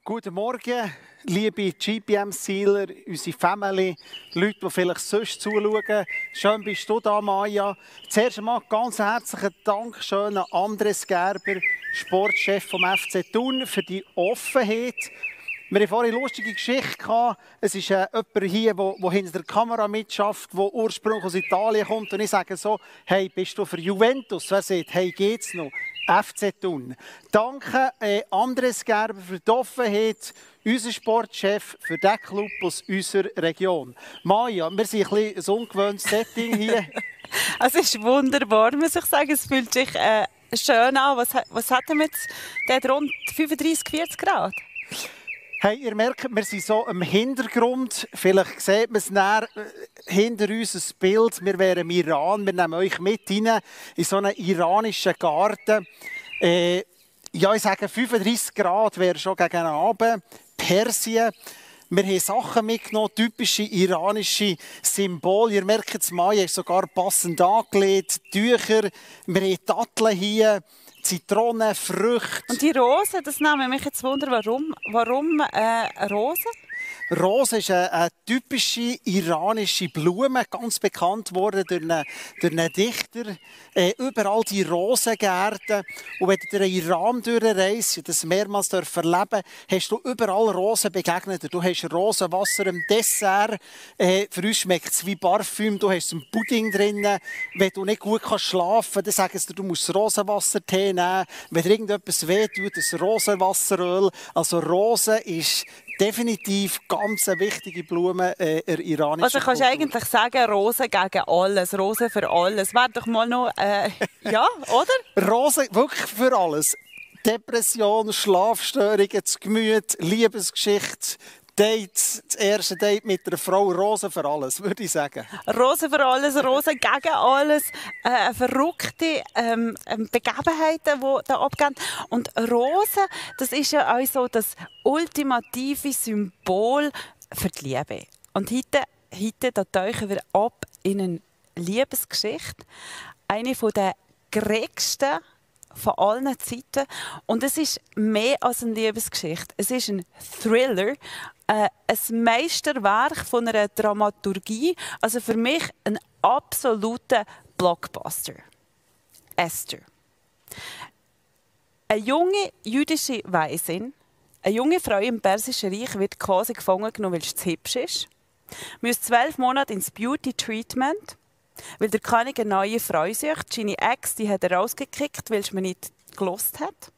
Guten Morgen, liebe GPM-Sealer, unsere Family, Leute, die vielleicht sonst zuschauen. Schön bist du da, Maja. Zuerst einmal ganz herzlichen Dank an Andres Gerber, Sportchef vom FC Thun, für die Offenheit. Wir hatten vorhin eine lustige Geschichte gehabt. Es ist jemand hier, der hinter der Kamera mitschafft, der ursprünglich aus Italien kommt. Und ich sage so, hey, bist du für Juventus? Wer sagt, hey, geht's noch? FC Thun. Danke Andres Gerber für die Offenheit, unser Sportchef für den Club aus unserer Region. Maja, wir sind ein bisschen ein ungewöhntes Setting hier. Es ist wunderbar, muss ich sagen. Es fühlt sich schön an. Was hatten wir jetzt? Der hat rund 35, 40 Grad. Hey, ihr merkt, wir sind so im Hintergrund. Vielleicht sieht man es näher hinter uns ein Bild. Wir wären im Iran. Wir nehmen euch mit rein in so einen iranischen Garten. Ja, ich sage 35 Grad wäre schon gegen Abend. Persien. Wir haben Sachen mitgenommen, typische iranische Symbole. Ihr merkt es, Maja ist sogar passend angelegt. Tücher. Wir haben Datteln hier. Zitronen, Früchte. Und die Rosen, das nimmt mich jetzt wunder, warum Rosen? Rose ist eine typische iranische Blume, ganz bekannt worden durch einen Dichter. Überall die Rosengärten. Und wenn du den Iran durchreist und das mehrmals erleben hast du überall Rosen begegnet. Du hast Rosenwasser im Dessert. Für uns schmeckt es wie Parfüm. Du hast einen Pudding drin. Wenn du nicht gut schlafen kannst, dann sagen sie dir, du musst Rosenwassertee nehmen. Wenn dir irgendetwas wehtut, das Rosenwasseröl. Also Rose ist definitiv ganz eine wichtige Blume der iranischen Also kannst du eigentlich sagen, Rosen gegen alles, Rosen für alles. Wäre doch mal noch, ja, oder? Rosen wirklich für alles. Depression, Schlafstörungen, das Gemüt, Liebesgeschichte, Dates, das erste Date mit einer Frau, Rosen für alles, würde ich sagen. Rosen für alles, Rosen gegen alles, verrückte Begebenheiten, die da abgehen. Und Rosen, das ist ja auch so das ultimative Symbol für die Liebe. Und heute da tauchen wir ab in eine Liebesgeschichte. Eine der grägsten von allen Zeiten. Und es ist mehr als eine Liebesgeschichte. Es ist ein Thriller, ein Meisterwerk von einer Dramaturgie. Also für mich ein absoluter Blockbuster. Esther. Eine junge jüdische Waisin, eine junge Frau im Persischen Reich wird quasi gefangen genommen, weil sie zu hübsch ist. Muss 12 Monate ins Beauty Treatment, weil der König eine neue Frau sucht. Seine Ex, die hat er rausgekickt, weil sie mir nicht gelost hat.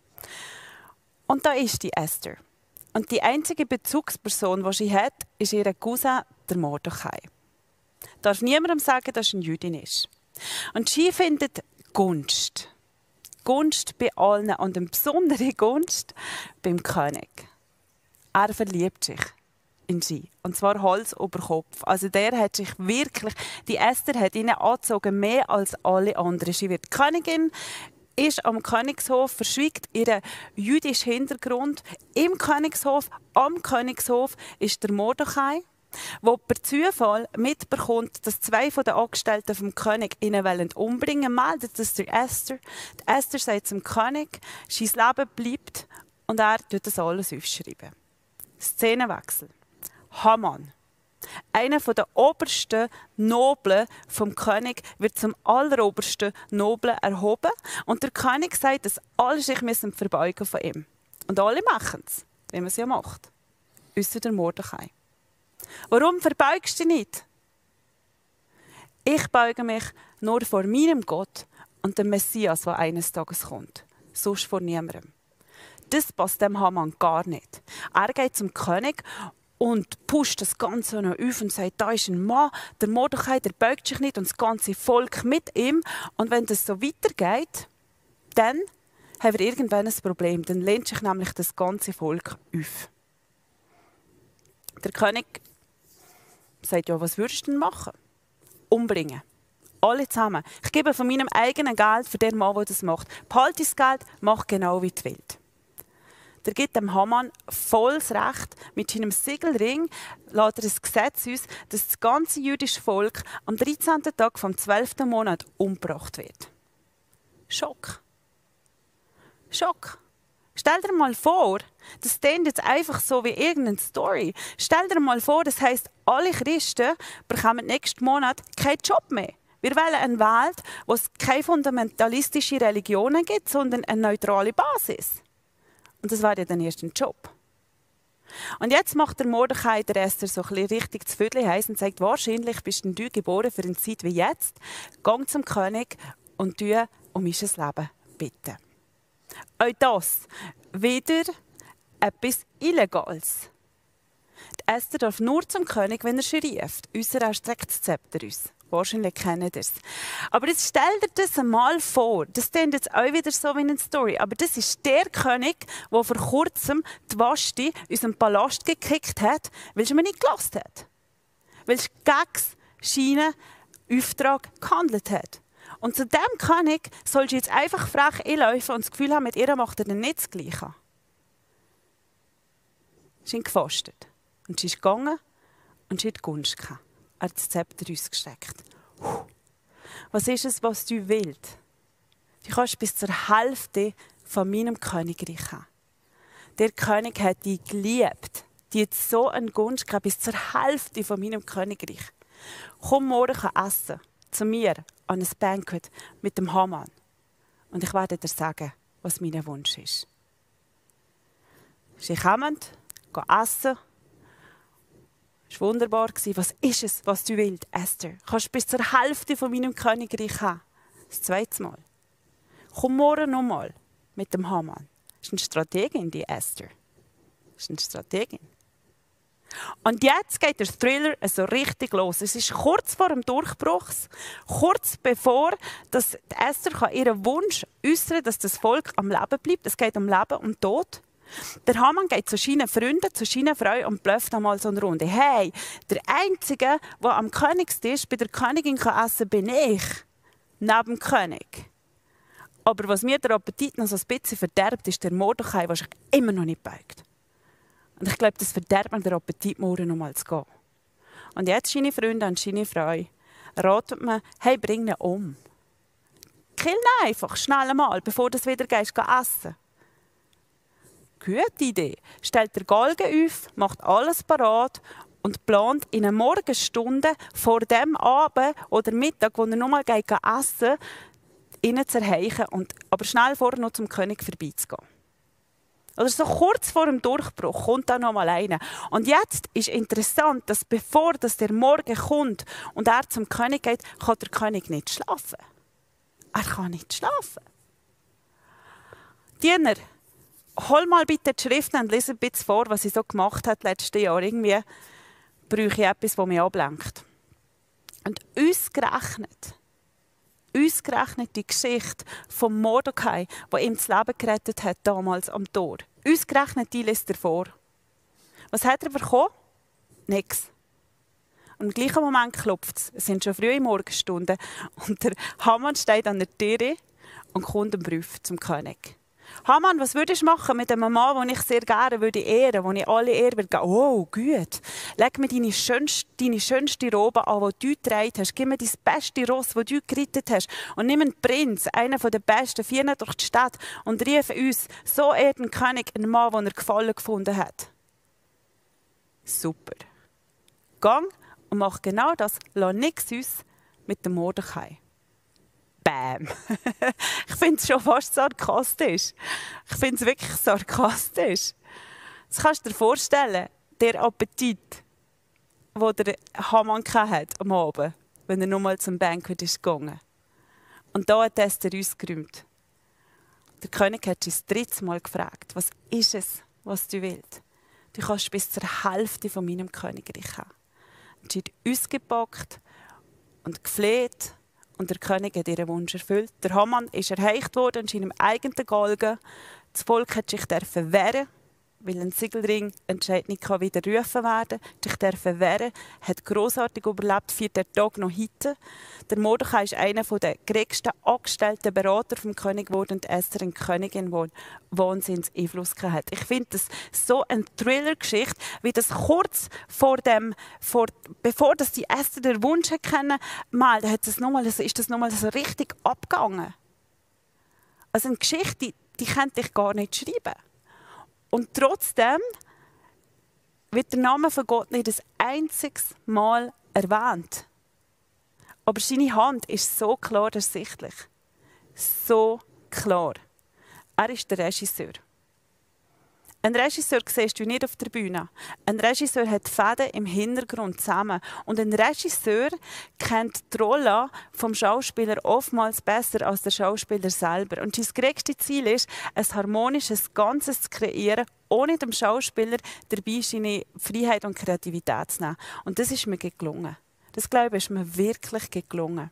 Und da ist die Esther. Und die einzige Bezugsperson, die sie hat, ist ihr Cousin, der Mordechai. Darf niemandem sagen, dass sie eine Jüdin ist. Und sie findet Gunst. Gunst bei allen und eine besondere Gunst beim König. Er verliebt sich in sie. Und zwar Hals über Kopf. Also der hat sich wirklich, die Esther hat ihn angezogen, mehr als alle anderen. Sie wird Königin, ist am Königshof, verschweigt ihren jüdischen Hintergrund. Im Königshof, am Königshof ist der Mordechai, der per Zufall mitbekommt, dass 2 der Angestellten vom König ihn umbringen wollen, meldet das der Esther. Die Esther sagt zum König, sein Leben bleibt und er tut das alles aufschreiben. Szenenwechsel. Haman. Einer der obersten Noblen vom König wird zum allerobersten Noblen erhoben. Und der König sagt, dass alle sich verbeugen von ihm. Und alle machen es, wie man es ja macht. Ausser der Mordechai. Warum verbeugst du dich nicht? Ich beuge mich nur vor meinem Gott und dem Messias, der eines Tages kommt. Sonst vor niemandem. Das passt dem Haman gar nicht. Er geht zum König und pusht das Ganze noch auf und sagt, da ist ein Mann, der Mordechai, der beugt sich nicht und das ganze Volk mit ihm. Und wenn das so weitergeht, dann haben wir irgendwann ein Problem. Dann lehnt sich nämlich das ganze Volk auf. Der König sagt, ja, was würdest du denn machen? Umbringen. Alle zusammen. Ich gebe von meinem eigenen Geld für den Mann, der das macht. Behalte das Geld, mach genau wie du willst. Der gibt dem Haman volles Recht. Mit seinem Siegelring lässt er ein Gesetz aus, dass das ganze jüdische Volk am 13. Tag vom 12. Monat umgebracht wird. Schock. Schock. Stell dir mal vor, das klingt jetzt einfach so wie irgendeine Story. Stell dir mal vor, das heisst, alle Christen bekommen nächsten Monat keinen Job mehr. Wir wollen eine Welt, wo es keine fundamentalistische Religionen gibt, sondern eine neutrale Basis. Und das wäre ja dann erst ein Job. Und jetzt macht der Mordechai der Esther so ein bisschen richtig zu Viertel heiß und sagt, wahrscheinlich bist du geboren für eine Zeit wie jetzt. Geh zum König und tu um mein Leben bitten. Auch das wieder etwas Illegales. Die Esther darf nur zum König, wenn er sie ruft. Unser erstreckt das Zepter uns. Wahrscheinlich kennt ihr es. Aber jetzt stell dir das einmal vor. Das klingt jetzt auch wieder so wie eine Story. Aber das ist der König, der vor kurzem die Vashti in unseren Palast gekickt hat, weil sie mir nicht gelassen hat. Weil sie gegen seinen Auftrag gehandelt hat. Und zu diesem König soll sie jetzt einfach frech einlaufen und das Gefühl haben, mit ihr macht er dann nicht das Gleiche. Sie ist gefastet. Und sie ist gegangen und sie hat die Gunst gehabt. Er hat das Zepter ausgestreckt. Was ist es, was du willst? Du kannst bis zur Hälfte von meinem Königreich haben. Der König hat dich geliebt. Die hat so eine Gunst gehabt, bis zur Hälfte von meinem Königreich. Komm morgen essen, zu mir, an ein Banquet mit dem Haman. Und ich werde dir sagen, was mein Wunsch ist. Sie kommen, gehen essen. Es war wunderbar. Was ist es, was du willst, Esther? Du kannst bis zur Hälfte von meinem Königreich haben. Das zweite Mal. Komm morgen nochmal mit dem Haman. Das ist eine Strategin, die Esther. Das ist eine Strategin. Und jetzt geht der Thriller so richtig los. Es ist kurz vor dem Durchbruch, kurz bevor dass Esther ihren Wunsch äußern kann, dass das Volk am Leben bleibt. Es geht um Leben und Tod. Der Haman geht zu seinen Freunden, zu seiner Frau und blöfft einmal so eine Runde. Hey, der Einzige, der am Königstisch bei der Königin essen kann, bin ich. Neben dem König. Aber was mir der Appetit noch so ein bisschen verderbt, ist der Mordechai, der sich immer noch nicht beugt. Und ich glaube, das verderbt mir den Appetit, morgen noch mal zu gehen. Und jetzt seine Freunde und seine Frau raten mir, hey, bring ihn um. Kill ihn einfach, schnell einmal, bevor du wieder gehst, essen. Gute Idee. Stellt der Galgen auf, macht alles parat und plant in einer Morgenstunde vor dem Abend oder Mittag, wo er nochmal essen geht, ihn zu erreichen und aber schnell vorher noch zum König vorbeizugehen. Oder so kurz vor dem Durchbruch kommt da noch mal einer. Und jetzt ist interessant, dass bevor der Morgen kommt und er zum König geht, kann der König nicht schlafen. Er kann nicht schlafen. Diener, hol mal bitte die Schriften und lese ein bisschen vor, was sie so gemacht hat letztes Jahr. Irgendwie brauche ich etwas, das mich ablenkt. Und ausgerechnet die Geschichte von Mordechai, der ihm das Leben gerettet hat, damals am Tor. Ausgerechnet die liest er vor. Was hat er bekommen? Nichts. Und im gleichen Moment klopft es. Es sind schon frühe Morgenstunden. Und der Haman steht an der Tür und kommt einen Brief zum König. Haman, was würdest du machen mit einem Mann, den ich sehr gerne würde ehren, den ich alle Ehre würde geben? Oh, gut. Leg mir deine schönste Robe an, die du getragen hast. Gib mir dein beste Ross, das du gerettet hast. Und nimm einen Prinz, einen der besten, führ ihn durch die Stadt und rief uns, so ehrt ein König einen Mann, den er Gefallen gefunden hat. Super. Gang und mach genau das. Lass nichts aus mit dem Mordechai. Bam. Ich finde es schon fast sarkastisch. Ich finde es wirklich sarkastisch. Das kannst du dir vorstellen, der Appetit, den der Haman hatte am Abend, wenn er nochmal zum Banquet ist gegangen. Und da hat Esther ausgeräumt. Der König hat sie das dritte Mal gefragt, was ist es, was du willst? Du kannst bis zur Hälfte von meinem Königreich haben. Und sie hat ausgepackt und gefleht. Und der König hat ihren Wunsch erfüllt. Der Haman ist erreicht worden in seinem eigenen Galgen. Das Volk hat sich wehren, weil ein Siegelring entscheidend nicht widerrufen werden kann. Sich wehren, hat grossartig überlebt, 4 Tage noch heute. Der Mordechai ist einer der geringsten angestellten Berater vom König geworden und Esther eine Königin, die wahnsinns Einfluss hat. Ich finde das so eine Thriller-Geschichte, wie das kurz bevor das die Esther den Wunsch kennen, ist das nochmal so richtig abgegangen. Also eine Geschichte, die könnte ich gar nicht schreiben. Und trotzdem wird der Name von Gott nicht ein einziges Mal erwähnt. Aber seine Hand ist so klar ersichtlich. So klar. Er ist der Regisseur. Ein Regisseur siehst du nicht auf der Bühne. Ein Regisseur hat die Fäden im Hintergrund zusammen. Und ein Regisseur kennt die Rolle vom Schauspieler oftmals besser als der Schauspieler selber. Und sein größtes Ziel ist, ein harmonisches Ganzes zu kreieren, ohne dem Schauspieler dabei seine Freiheit und Kreativität zu nehmen. Und das ist mir gelungen. Das, glaube ich, ist mir wirklich gelungen.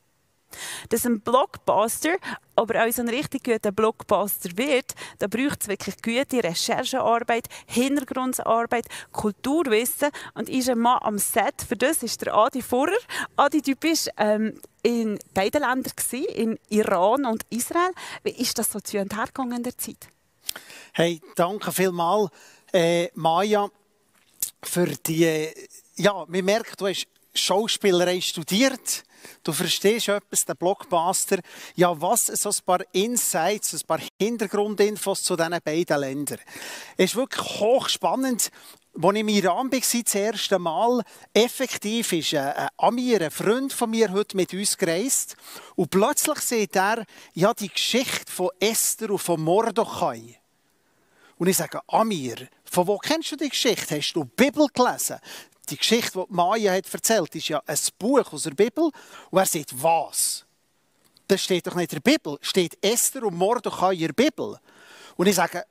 Dass ein Blockbuster, aber auch so ein richtig guter Blockbuster wird, da braucht es wirklich gute Recherchearbeit, Hintergrundarbeit, Kulturwissen. Und ist ein Mann am Set, für das ist der Adi Furrer. Adi, du bist in beiden Ländern gewesen, in Iran und Israel. Wie ist das so zu und her gegangen in der Zeit? Hey, danke vielmals, Maja, für die... Ja, man merkt, du hast Schauspielerei studiert. Du verstehst etwas, den Blockbuster. Ja, was so ein paar Insights, ein paar Hintergrundinfos zu diesen beiden Ländern. Es ist wirklich hochspannend. Als ich im Iran war, das erste Mal, effektiv ist Amir, ein Freund von mir, heute mit uns gereist. Und plötzlich sieht er ja, die Geschichte von Esther und von Mordechai. Und ich sage, Amir, von wo kennst du die Geschichte? Hast du die Bibel gelesen? Die Geschichte, die Maja hat erzählt, ist ja ein Buch aus der Bibel. Und er sagt, was? Das steht doch nicht in der Bibel. Steht Esther und Mordechai in der Bibel. Und ich sage,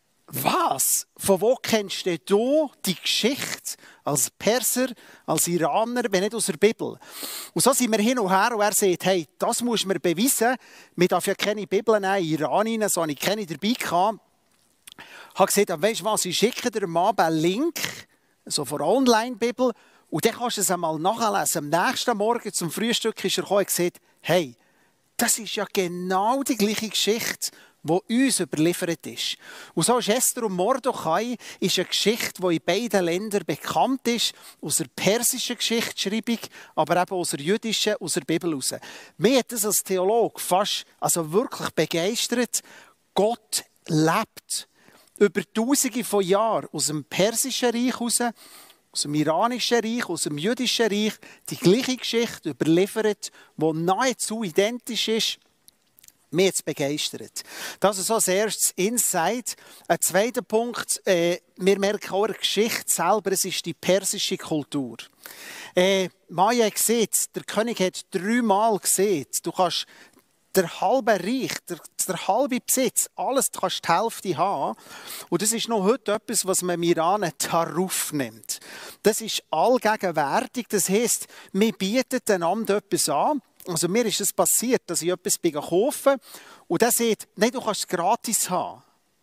was? Von wo kennst du die Geschichte als Perser, als Iraner, wenn nicht aus der Bibel? Und so sind wir hin und her und er sagt, hey, das musst du mir beweisen. Wir dürfen ja keine Bibel nehmen, in Iran rein, so habe ich keine dabei gehabt. Ich habe gesagt, weißt du was, ich schicke dir mal einen Link, so von der Online-Bibel, und dann kannst du es einmal nachlesen. Am nächsten Morgen zum Frühstück ist er gekommen und gesagt, hey, das ist ja genau die gleiche Geschichte, die uns überliefert ist. Und so ist Esther und Mordechai ist eine Geschichte, die in beiden Ländern bekannt ist, aus der persischen Geschichtsschreibung, aber eben aus der jüdischen, aus der Bibel heraus. Mich hat das als Theologe fast, also wirklich begeistert. Gott lebt über Tausende von Jahren aus dem persischen Reich heraus, aus dem iranischen Reich, aus dem jüdischen Reich, die gleiche Geschichte überliefert, die nahezu identisch ist. Mich hat es begeistert. Das ist so als erstes Insight. Ein zweiter Punkt, wir merken auch in der Geschichte selber, es ist die persische Kultur. Maja hat gesehen, der König hat 3-mal gesehen, du kannst der halbe Reich, der halbe Besitz, alles kannst du die Hälfte haben. Und das ist noch heute etwas, was man im Iran einen Taruf nennt. Das ist allgegenwärtig. Das heisst, wir bieten einander etwas an. Also mir ist es passiert, dass ich etwas kaufe und der sagt, nein, du kannst es gratis haben.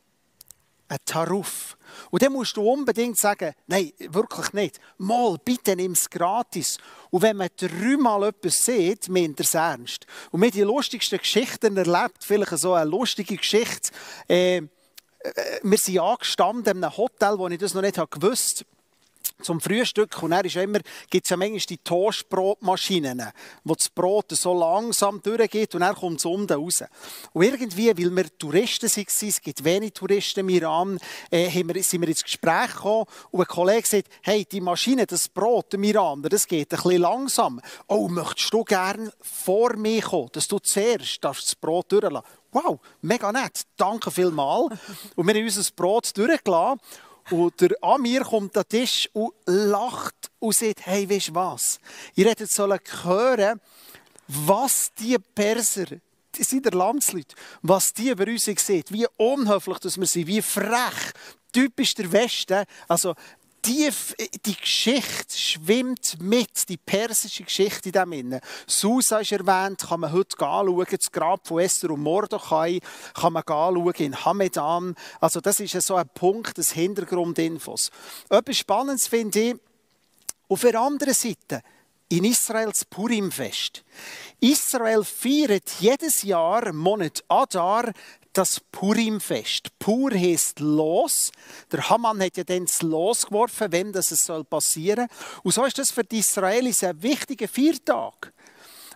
Ein Taruf. Und dann musst du unbedingt sagen, nein, wirklich nicht. Mal, bitte nimm es gratis. Und wenn man 3-mal etwas sieht, meint er es ernst. Und wir haben die lustigsten Geschichten erlebt, vielleicht so eine lustige Geschichte. Wir sind angestanden in einem Hotel, wo ich das noch nicht gewusst habe, zum Frühstück. Und dann gibt es ja manchmal die Toastbrotmaschinen, wo das Brot so langsam durchgeht und dann kommt es unten raus. Und irgendwie, weil wir Touristen waren, es gibt wenig Touristen im Iran, sind wir ins Gespräch gekommen und ein Kollege sagt, hey, die Maschine, das Brot im Iran, das geht ein bisschen langsam. Oh, möchtest du gerne vor mir kommen, dass du zuerst das Brot durchlassen? Wow, mega nett, danke vielmals. Und wir haben unser Brot durchgelassen. Und der Amir kommt an den Tisch und lacht und sagt, hey, weißt du was? Ihr hättet sollen hören, was die Perser, das sind der Landsleute, was die über uns sehen, wie unhöflich dass wir sind, wie frech, typisch der Westen. Also die Geschichte schwimmt mit, die persische Geschichte in dem Innen. Susa ist erwähnt, kann man heute anschauen, das Grab von Esther und Mordechai kann man anschauen in Hamedan. Also das ist so ein Punkt des Hintergrundinfos. Etwas Spannendes finde ich, auf der anderen Seite, in Israel das Purimfest. Israel feiert jedes Jahr im Monat Adar das Purimfest. Pur heisst Los. Der Haman hat ja dann das Los geworfen, wem das passieren soll. Und so ist das für die Israelis ein wichtiger Feiertag.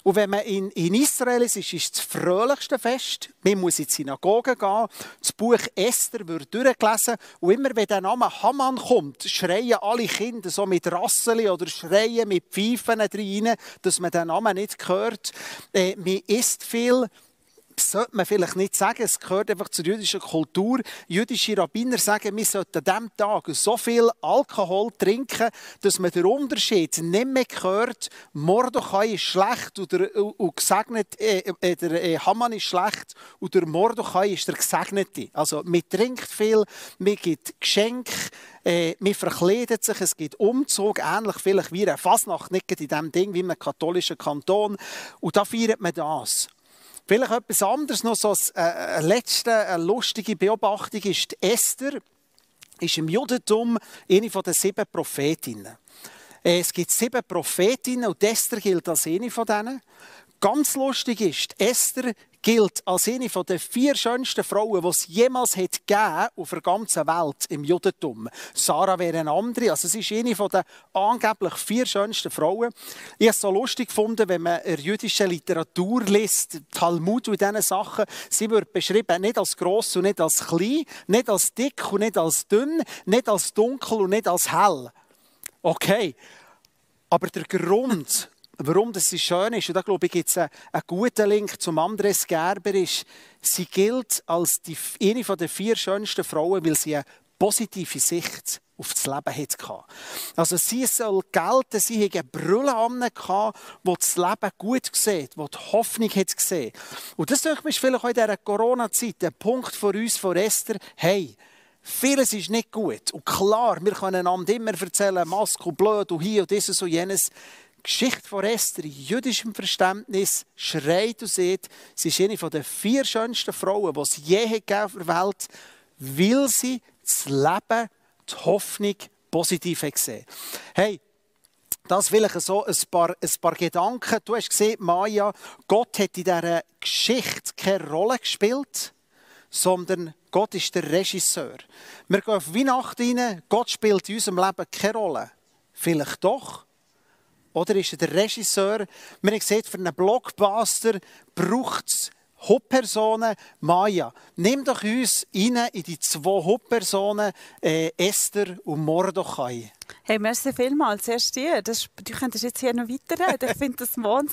Und wenn man in Israel ist es das fröhlichste Fest. Man muss in die Synagoge gehen. Das Buch Esther wird durchgelesen. Und immer wenn der Name Haman kommt, schreien alle Kinder so mit Rasseli oder schreien mit Pfeifen rein, dass man den Namen nicht hört. Man isst viel. Das sollte man vielleicht nicht sagen, es gehört einfach zur jüdischen Kultur. Jüdische Rabbiner sagen, wir sollten an diesem Tag so viel Alkohol trinken, dass man den Unterschied nicht mehr hört, Mordechai ist schlecht und gesegnet, der Haman ist schlecht und der Mordechai ist der Gesegnete. Also man trinkt viel, man gibt Geschenke, man verkleidet sich, es gibt Umzug, ähnlich vielleicht wie eine Fasnacht, nicht in diesem Ding wie in einem katholischen Kanton. Und da feiert man das. Vielleicht etwas anderes, noch so eine letzte lustige Beobachtung ist, die Esther ist im Judentum eine der 7 Prophetinnen. Es gibt 7 Prophetinnen und Esther gilt als eine von denen. Ganz lustig ist, Esther gilt als eine der 4 schönsten Frauen, die es jemals gegeben auf der ganzen Welt im Judentum. Sarah wäre eine andere, also sie ist eine der angeblich 4 schönsten Frauen. Ich habe es so lustig gefunden, wenn man jüdische Literatur liest, Talmud und diese Sachen, sie wird beschrieben nicht als gross und nicht als klein, nicht als dick und nicht als dünn, nicht als dunkel und nicht als hell. Okay, aber der Grund, warum das schön ist, und da glaube ich, gibt es einen guten Link zum Andres Gerber, ist, sie gilt als eine der 4 schönsten Frauen, weil sie eine positive Sicht auf das Leben hatte. Also sie soll gelten, sie hatte eine Brille an, die das Leben gut sieht, die die Hoffnung hat gesehen. Und das ist vielleicht auch in dieser Corona-Zeit ein Punkt für uns, von Esther, hey, vieles ist nicht gut. Und klar, wir können einander immer erzählen, Maske und blöd und hier und dieses und jenes. Die Geschichte von Esther in jüdischem Verständnis schreit und sieht, sie ist eine der 4 schönsten Frauen, die es je gegeben auf der Welt, weil sie das Leben, die Hoffnung positiv hat gesehen. Hey, das vielleicht so ein paar Gedanken. Du hast gesehen, Maja, Gott hat in dieser Geschichte keine Rolle gespielt, sondern Gott ist der Regisseur. Wir gehen auf Weihnachten rein, Gott spielt in unserem Leben keine Rolle. Vielleicht doch. Oder ist er der Regisseur? Wir haben gesehen, für einen Blockbuster braucht es Hauptpersonen. Maja, nimm doch uns rein in die 2 Hauptpersonen, Esther und Mordechai. Hey, merci vielmals. Zuerst dir. Du könntest jetzt hier noch weiterreden. Ich finde das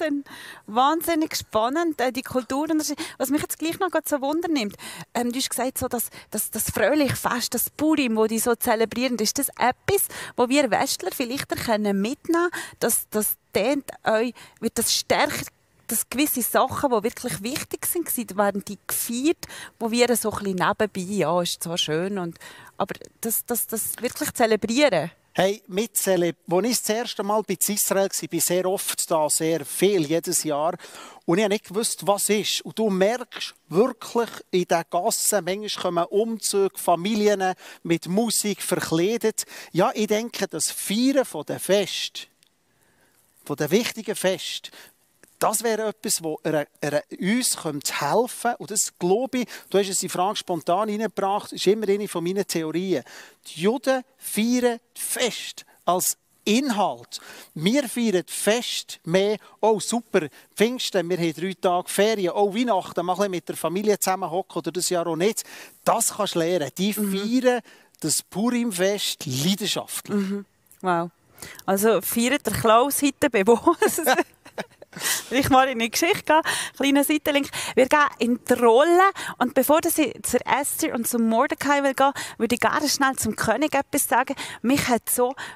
wahnsinnig spannend, die Kulturen. Was mich jetzt gleich noch so Wunder nimmt. Du hast gesagt, so, dass das fröhliche Fest, das Purim, das die so zelebrieren, ist das etwas, wo wir Westler vielleicht mitnehmen können, dass euch wird das stärker, dass gewisse Sachen, die wirklich wichtig sind, werden die gefeiert, wo wir so ein bisschen nebenbei, ja, ist zwar schön, aber das wirklich zelebrieren. Hey, als ich das erste Mal bei Israel war, bin ich sehr oft da, sehr viel, jedes Jahr. Und ich habe nicht gewusst, was ist. Und du merkst wirklich in den Gassen, manchmal kommen Umzüge, Familien mit Musik verkleidet. Ja, ich denke, das Feiern von den Fest, von den wichtigen Fest, das wäre etwas, das uns helfen könnte. Und das glaube ich, du hast es die Frage spontan reingebracht, ist immer eine von meinen Theorien. Die Juden feiern das Fest als Inhalt. Wir feiern das Fest mehr, oh super, Pfingsten, wir haben 3 Tage Ferien, oh Weihnachten, mal mit der Familie zusammenhocken oder das Jahr auch nicht. Das kannst du lernen. Die feiern das Purimfest leidenschaftlich. Mhm. Wow. Also feiert der Klaus heute bewusst. Ich mal in die Geschichte gehen, kleiner Seitenlink. Wir gehen in die Rolle und bevor ich zur Esther und zum Mordecai will gehen, würde ich gerne schnell zum König etwas sagen. Mich hat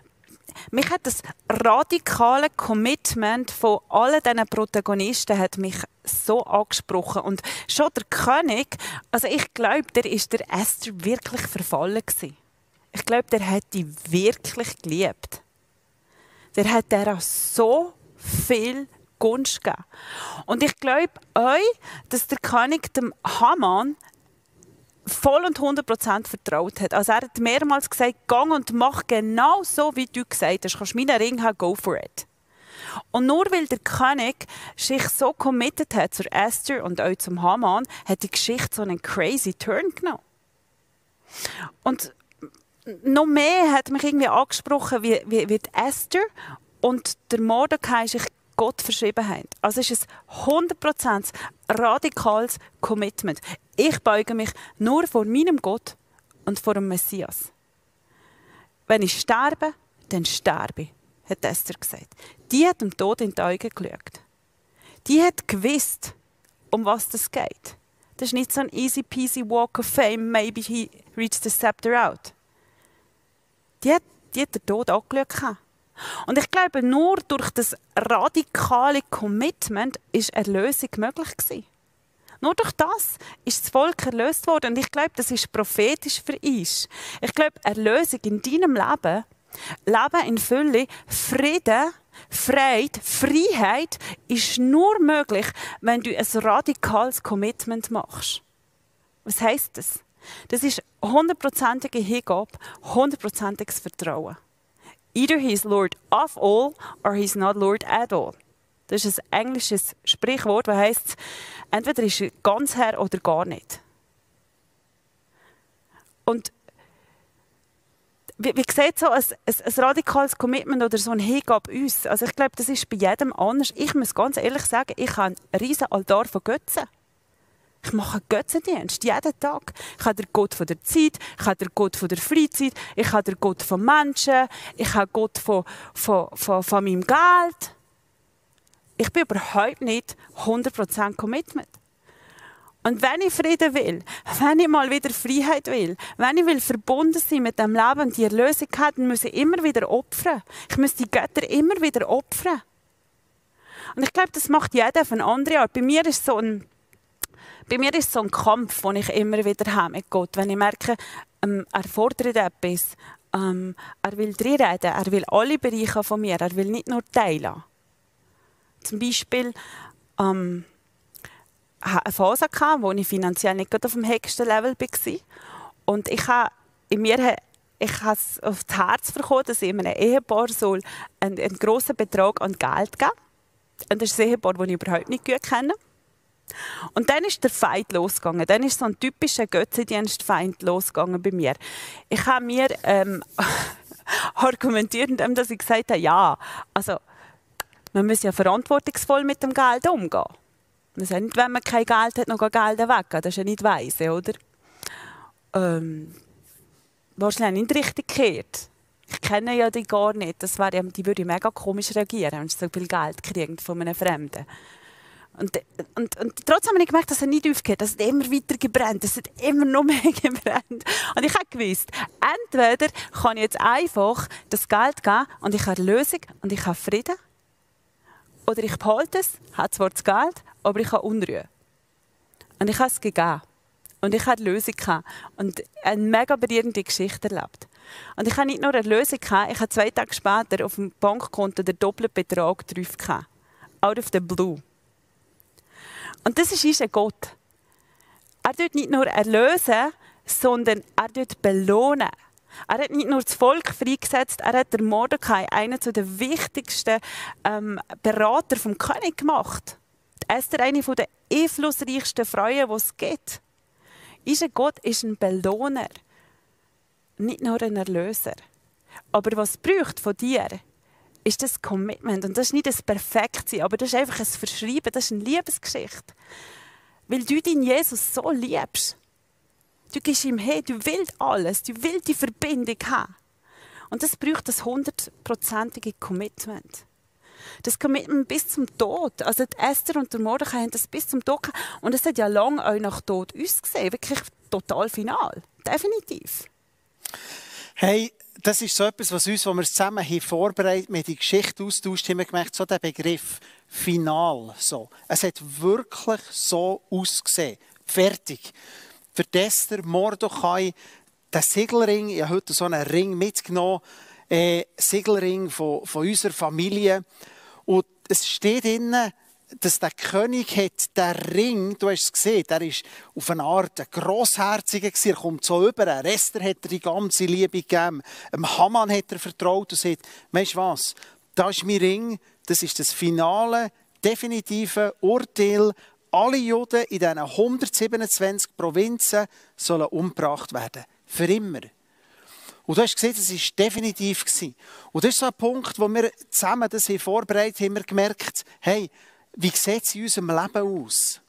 das radikale Commitment von allen diesen Protagonisten hat mich so angesprochen. Und schon der König, also ich glaube, der ist der Esther wirklich verfallen gewesen. Ich glaube, der hat die wirklich geliebt. Der hat der so viel Gunst gegeben. Und ich glaube euch, dass der König dem Haman voll und 100% vertraut hat. Also er hat mehrmals gesagt, gang und mach genau so, wie du gesagt hast. Kannst du meinen Ring haben, go for it. Und nur weil der König sich so committed hat zur Esther und auch zum Haman, hat die Geschichte so einen crazy Turn genommen. Und noch mehr hat mich irgendwie angesprochen, wie die Esther und der Mordecai sich Gott verschrieben haben. Also ist es 100% radikales Commitment. Ich beuge mich nur vor meinem Gott und vor dem Messias. Wenn ich sterbe, dann sterbe ich, hat Esther gesagt. Die hat dem Tod in die Augen geschaut. Die hat gewusst, um was es geht. Das ist nicht so ein easy peasy walk of fame, maybe he reached the scepter out. Die hat den Tod angeschaut. Und ich glaube, nur durch das radikale Commitment ist Erlösung möglich gewesen. Nur durch das ist das Volk erlöst worden. Und ich glaube, das ist prophetisch für uns. Ich glaube, Erlösung in deinem Leben, Leben in Fülle, Frieden, Freude, Freiheit ist nur möglich, wenn du ein radikales Commitment machst. Was heisst das? Das ist 100%ige Hingabe, 100%iges Vertrauen. Either he is Lord of all or he is not Lord at all. Das ist ein englisches Sprichwort, das heisst, entweder ist er ganz Herr oder gar nicht. Und wie sieht so ein radikales Commitment oder so eine Hingabe uns? Also ich glaube, das ist bei jedem anders. Ich muss ganz ehrlich sagen, ich habe einen riesen Altar von Götzen. Ich mache Götzendienst jeden Tag. Ich habe den Gott von der Zeit, ich habe den Gott von der Freizeit, ich habe den Gott von Menschen, ich habe Gott von meinem Geld. Ich bin überhaupt nicht 100% Commitment. Und wenn ich Frieden will, wenn ich mal wieder Freiheit will, wenn ich will verbunden sein mit dem Leben und die Erlösung haben, dann muss ich immer wieder opfern. Ich muss die Götter immer wieder opfern. Und ich glaube, das macht jeder auf eine andere Art. Bei mir ist so ein Kampf, den ich immer wieder habe mit Gott. Wenn ich merke, er fordert etwas, er will reinreden, er will alle Bereiche von mir, er will nicht nur teilen. Zum Beispiel hatte eine Phase, wo ich finanziell nicht auf dem höchsten Level war. Und ich habe es auf das Herz bekommen, dass ich einem Ehepaar soll einen grossen Betrag an Geld geben soll. Und das ist ein Ehepaar, das ich überhaupt nicht gut kenne. Und dann ist der Feind losgegangen. Dann ist so ein typischer Götzendienstfeind losgegangen bei mir. Ich habe mir argumentiert, indem ich gesagt habe, ja, also man muss ja verantwortungsvoll mit dem Geld umgehen. Man sagt nicht, wenn man kein Geld hat, noch Geld weggeben. Das ist ja nicht weise, oder? Wahrscheinlich nicht richtig gekehrt. Ich kenne ja die gar nicht. Die würde mega komisch reagieren, wenn sie so viel Geld kriegen von einem Fremden. Und trotzdem habe ich gemerkt, dass er nicht aufgeht. Es hat immer weiter gebrannt. Es hat immer noch mehr gebrannt. Und ich habe gewusst, entweder kann ich jetzt einfach das Geld geben und ich habe Erlösung und ich habe Frieden. Oder ich behalte es, habe zwar das Geld, aber ich habe Unruhe. Und ich habe es gegeben. Und ich habe Lösung gehabt. Und eine mega berührende Geschichte erlebt. Und ich habe nicht nur eine Lösung gehabt, ich habe 2 Tage später auf dem Bankkonto den doppelten Betrag drauf gehabt. Out of the blue. Und das ist unser Gott. Er tut nicht nur erlösen, sondern er tut belohnen. Er hat nicht nur das Volk freigesetzt, er hat den Mordecai, einen der wichtigsten Berater vom König, gemacht. Esther, eine der einflussreichsten Frauen, die es gibt. Unser Gott ist ein Belohner, nicht nur ein Erlöser. Aber was braucht von dir, ist das Commitment. Und das ist nicht das Perfektsein, aber das ist einfach ein Verschreiben, das ist eine Liebesgeschichte. Weil du deinen Jesus so liebst. Du gibst ihm her, du willst alles, du willst die Verbindung haben. Und das braucht das 100%ige Commitment. Das Commitment bis zum Tod. Also die Esther und der Mordecai haben das bis zum Tod gehabt. Und es hat ja lange auch nach Tod ausgesehen. Wirklich total final. Definitiv. Hey, das ist so etwas, was wir zusammen haben vorbereitet, wir haben die Geschichte austauscht, haben wir gemerkt, so der Begriff final. So. Es hat wirklich so ausgesehen. Fertig. Für Esther, Mordecai, der Siegelring, ich habe heute so einen Ring mitgenommen, Siegelring von unserer Familie. Und es steht drin, dass der König hat den Ring, du hast es gesehen, der ist auf eine Art ein Grossherziger gewesen, er kommt so über, Esther hat er die ganze Liebe gegeben, Haman hat er vertraut und sagt, weißt du was, das ist mein Ring, das ist das finale, definitive Urteil, alle Juden in diesen 127 Provinzen sollen umgebracht werden. Für immer. Und du hast gesehen, das war definitiv. Und das ist so ein Punkt, wo wir zusammen das vorbereitet haben, wir gemerkt, hey, wie sieht es in unserem Leben aus?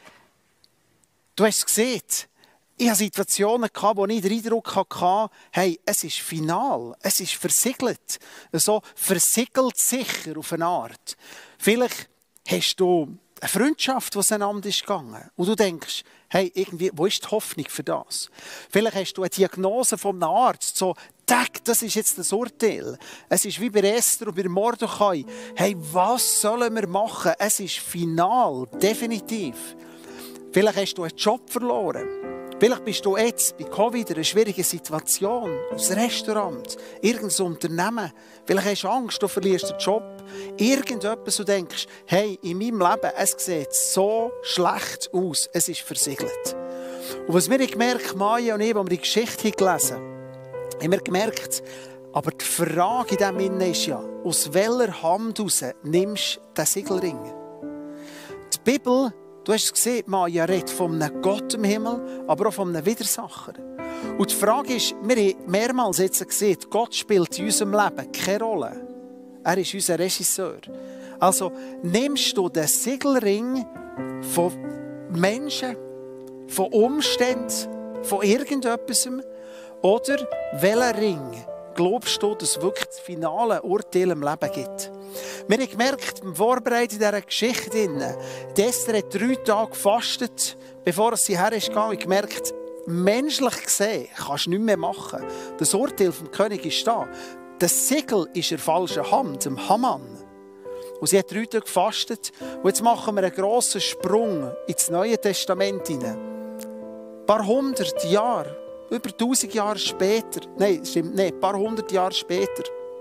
Du hast es gesehen. Ich hatte Situationen, wo ich den Eindruck hatte, hey, es ist final, es ist versiegelt. So versiegelt sicher auf eine Art. Vielleicht hast du eine Freundschaft, die auseinander ist gegangen. Und du denkst, hey, irgendwie, wo ist die Hoffnung für das? Vielleicht hast du eine Diagnose von einem Arzt, so, das ist jetzt das Urteil. Es ist wie bei Esther und bei Mordechai. Hey, was sollen wir machen? Es ist final, definitiv. Vielleicht hast du einen Job verloren. Vielleicht bist du jetzt bei Covid in einer schwierigen Situation. Ein Restaurant, irgendein Unternehmen. Vielleicht hast du Angst, du verlierst den Job. Irgendetwas, du denkst, hey, in meinem Leben, es sieht so schlecht aus. Es ist versiegelt. Und was wir gemerkt haben, Maja und ich, als wir die Geschichte gelesen haben wir gemerkt, aber die Frage in diesem Innen ist ja, aus welcher Hand raus nimmst du den Siegelring? Die Bibel, du hast es gesehen, Maja redet von einem Gott im Himmel, aber auch von einem Widersacher. Und die Frage ist, wir haben mehrmals jetzt gesehen, Gott spielt in unserem Leben keine Rolle. Er ist unser Regisseur. Also nimmst du den Siegelring von Menschen, von Umständen, von irgendetwas, oder welchen Ring glaubst du, dass es wirklich das finale Urteil im Leben gibt? Wir haben gemerkt, beim Vorbereiten dieser Geschichte, Esther hat 3 Tage gefastet, bevor sie hergegangen ist, und gemerkt, menschlich gesehen kannst du nichts mehr machen. Das Urteil vom König ist da. Das Siegel ist in der falschen Hand, dem Haman. Und sie hat 3 Tage gefastet. Und jetzt machen wir einen grossen Sprung ins Neue Testament hinein. Ein paar 100 Jahre, über 1000 Jahre später, ein paar 100 Jahre später,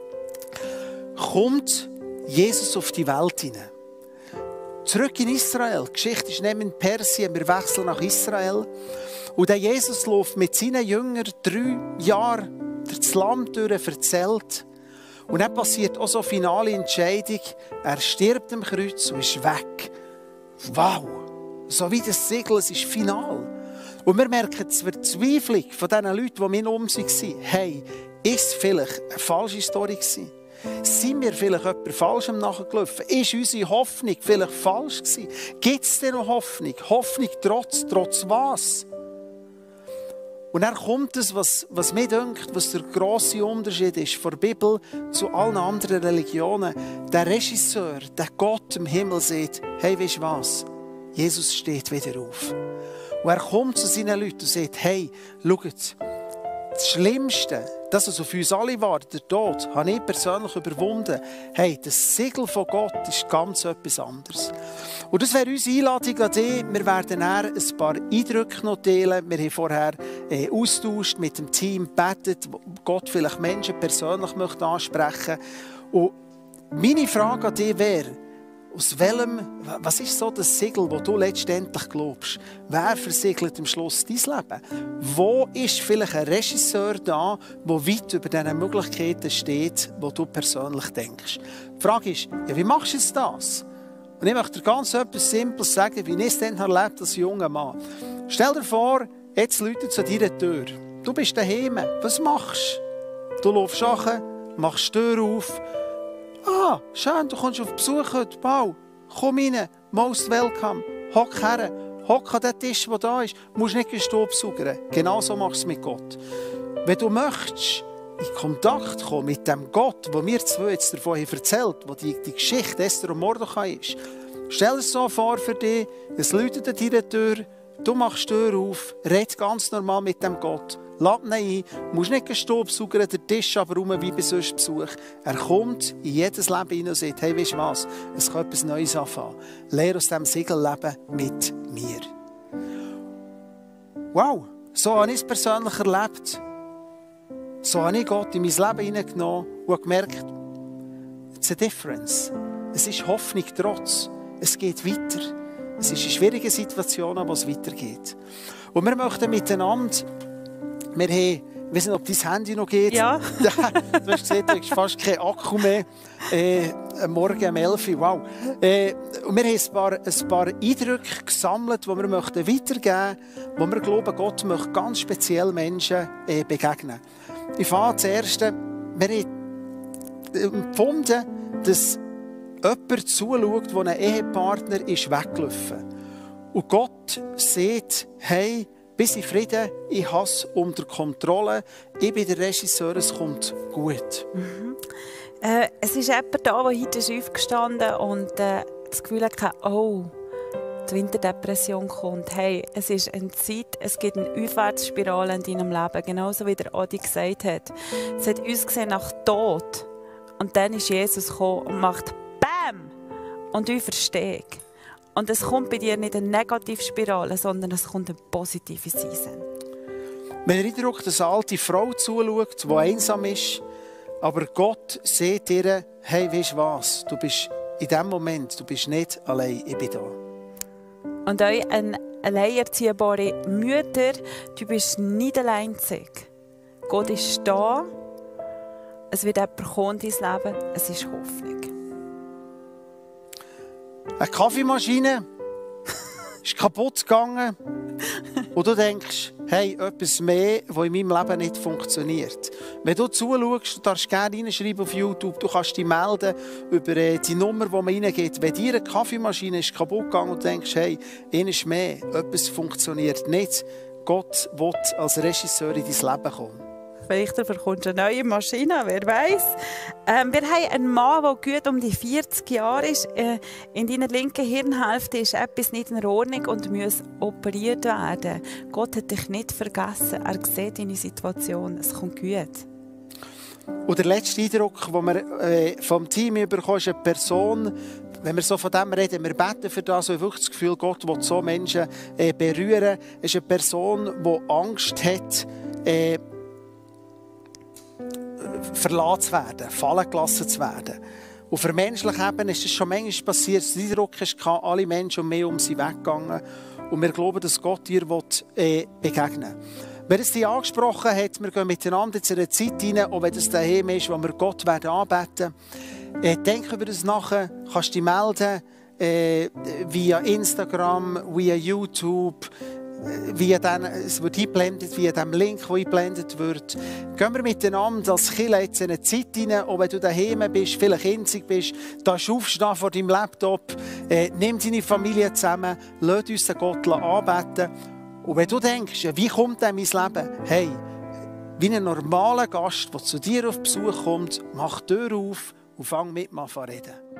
kommt Jesus auf die Welt hinein. Zurück in Israel. Die Geschichte ist nicht in Persien, wir wechseln nach Israel. Und der Jesus läuft mit seinen Jüngern 3 Jahre durch das Land durch, erzählt. Und dann passiert auch so eine finale Entscheidung. Er stirbt am Kreuz und ist weg. Wow! So wie das Siegel, es ist final. Und wir merken die Verzweiflung von diesen Leuten, die mit uns waren. Hey, ist es vielleicht eine falsche Story gewesen? Sind wir vielleicht jemand Falschem nachgelaufen? Ist unsere Hoffnung vielleicht falsch gewesen? Gibt es denn noch Hoffnung? Hoffnung trotz was? Und dann kommt es, was mir denkt, was der grosse Unterschied ist von der Bibel zu allen anderen Religionen. Der Regisseur, der Gott im Himmel sieht, hey, weisst du was? Jesus steht wieder auf. Und er kommt zu seinen Leuten und sagt, hey, schaut, das Schlimmste, das, was auf uns alle war, der Tod, habe ich persönlich überwunden. Hey, das Siegel von Gott ist ganz etwas anderes. Und das wäre unsere Einladung an dich. Wir werden ein paar Eindrücke noch teilen. Wir haben vorher austauscht mit dem Team, gebetet, wo Gott vielleicht Menschen persönlich möchte ansprechen. Und meine Frage an dich wäre, was ist so das Siegel, das du letztendlich glaubst? Wer versiegelt am Schluss dein Leben? Wo ist vielleicht ein Regisseur da, der weit über diese Möglichkeiten steht, die du persönlich denkst? Die Frage ist, ja, wie machst du jetzt das? Und ich möchte dir ganz etwas Simples sagen, wie ich es dann erlebt als junger Mann. Stell dir vor, jetzt läutet es an deiner Tür. Du bist daheim. Was machst du? Du läufst rein, machst die Tür auf. Ah, schön, du kommst auf Besuch heute. Wow, komm rein, most welcome. Hock her, hock an den Tisch, der da ist. Du musst nicht Staubsaugern. Genau so machst du es mit Gott. Wenn du möchtest in Kontakt kommen mit dem Gott, den wir zwei jetzt davon haben erzählt, wo die Geschichte Esther und Mordechai ist, stell es so vor für dich, es läutet an deiner Tür, du machst die Tür auf, red ganz normal mit dem Gott. Lad ihn ein, du musst nicht Staubsaugern, der Tisch aber rum wie bei sonst Besuch. Er kommt in jedes Leben hinein und sagt, hey, weisst du was, es kann etwas Neues anfangen. Lehr aus diesem Siegelleben mit mir. Wow, so habe ich es persönlich erlebt. So habe ich Gott in mein Leben hineingenommen und gemerkt, it's a difference. Es ist Hoffnung trotz. Es geht weiter. Es ist in schwierigen Situationen, wo es weitergeht. Und wir möchten miteinander, wir haben, ich weiß nicht, ob dein Handy noch geht. Ja. Du hast gesehen, du hast fast keinen Akku mehr. Morgen um 11 Uhr, wow. Und wir haben ein paar Eindrücke gesammelt, die wir weitergeben möchten, wo wir glauben, Gott möchte ganz speziell Menschen begegnen. Ich fange zuerst, wir haben empfunden, dass jemand zuschaut, der ein Ehepartner ist weggelaufen. Und Gott sagt, hey, bis in Frieden, ich habe es unter Kontrolle, ich bin der Regisseur, es kommt gut. Es ist jemand da, der heute ist aufgestanden und das Gefühl hat, oh, die Winterdepression kommt. Hey, es ist eine Zeit, es gibt eine Aufwärtsspirale in deinem Leben, genauso wie der Adi gesagt hat. Es hat uns gesehen nach Tod und dann ist Jesus gekommen und macht BAM! Und ich verstehe. Und es kommt bei dir nicht eine Negativspirale, sondern es kommt eine positive Season. Wenn ihr Eindruck, dass eine alte Frau zuschaut, die einsam ist, aber Gott sagt ihr, hey, weißt du was, du bist in diesem Moment, du bist nicht allein, ich bin da. Und euch eine alleinerziehbare Mütter, du bist nicht allein. Gott ist da, es wird jemand kommen in dein Leben, es ist Hoffnung. Eine Kaffeemaschine ist kaputt gegangen und du denkst, hey, etwas mehr, das in meinem Leben nicht funktioniert. Wenn du zuschaust, du darfst gerne reinschreiben auf YouTube, du kannst dich melden über die Nummer, die man reingeht. Wenn dir eine Kaffeemaschine ist kaputt gegangen und du denkst, hey, eines mehr, etwas funktioniert nicht, Gott will als Regisseur in dein Leben kommen. Vielleicht bekommst du eine neue Maschine, wer weiß. Wir haben einen Mann, der gut um die 40 Jahre ist. In deiner linken Hirnhälfte ist etwas nicht in Ordnung und muss operiert werden. Gott hat dich nicht vergessen. Er sieht deine Situation. Es kommt gut. Und der letzte Eindruck, den wir vom Team bekommen, ist eine Person, wenn wir so von dem reden, wir beten für das, und wirklich das Gefühl, Gott will so Menschen berühren. Es ist eine Person, die Angst hat, verlassen zu werden, fallen gelassen zu werden. Und für menschliche Ebene ist es schon manchmal passiert, dass der Eindruck hatte, alle Menschen um mich sind weggegangen. Und wir glauben, dass Gott dir begegnen will. Wer es dich angesprochen hat, wir gehen miteinander in eine Zeit hinein, auch wenn es daheim ist, wo wir Gott anbeten werden. Denk über das nachher, kannst dich melden via Instagram, via YouTube, es wird eingeblendet, via dem Link, der eingeblendet wird. Gehen wir miteinander als Kirche jetzt in eine Zeit hinein, auch wenn du daheim bist, vielleicht einzig bist, darfst du aufstehen vor deinem Laptop, nimm deine Familie zusammen, lass uns den Gott anbeten. Und wenn du denkst, wie kommt denn mein Leben? Hey, wie ein normaler Gast, der zu dir auf Besuch kommt, mach die Tür auf und fang mit an zu reden.